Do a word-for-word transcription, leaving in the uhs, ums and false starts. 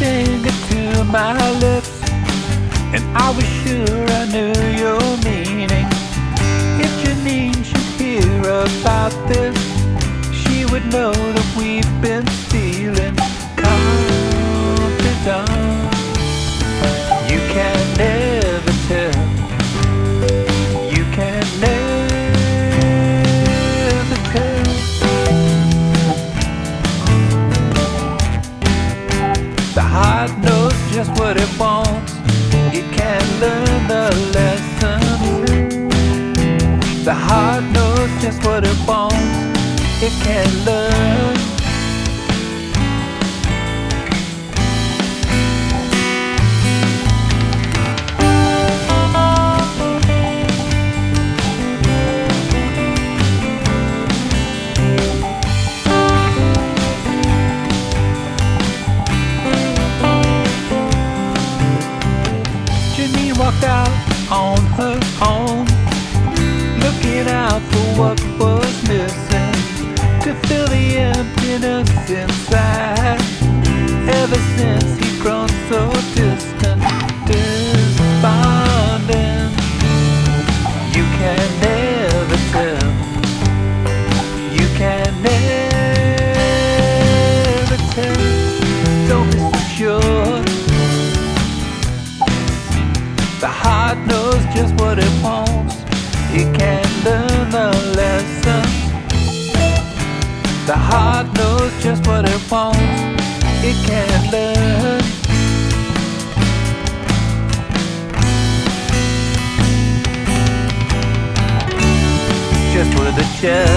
finger to my lips, and I was sure I knew your meaning. If Janine should hear about this, she would know that we've been stealing confidence. You can never tell. You can never tell. The heart knows just what it wants. It can learn the lessons. The heart knows just what it wants. It can learn. Janine walked out on her own, looking out for what was missing, to fill the emptiness inside. Ever since he'd grown so distant, despondent. You can never tell. You can never tell. Don't be so sure. The heart knows just what it wants. It can learn the lesson. The heart knows just what it wants. It can learn. Just with a chest